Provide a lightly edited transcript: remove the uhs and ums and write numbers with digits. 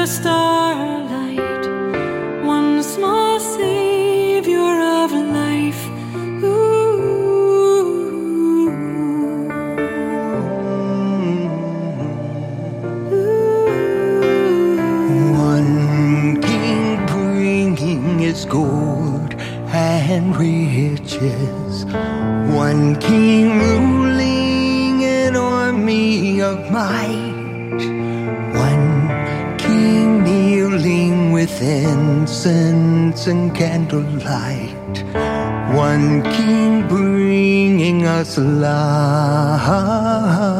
starlight, one small savior of life. One king bringing his gold and riches, one king ruling an army of might, one king kneeling with incense and candlelight, one king bringing us light.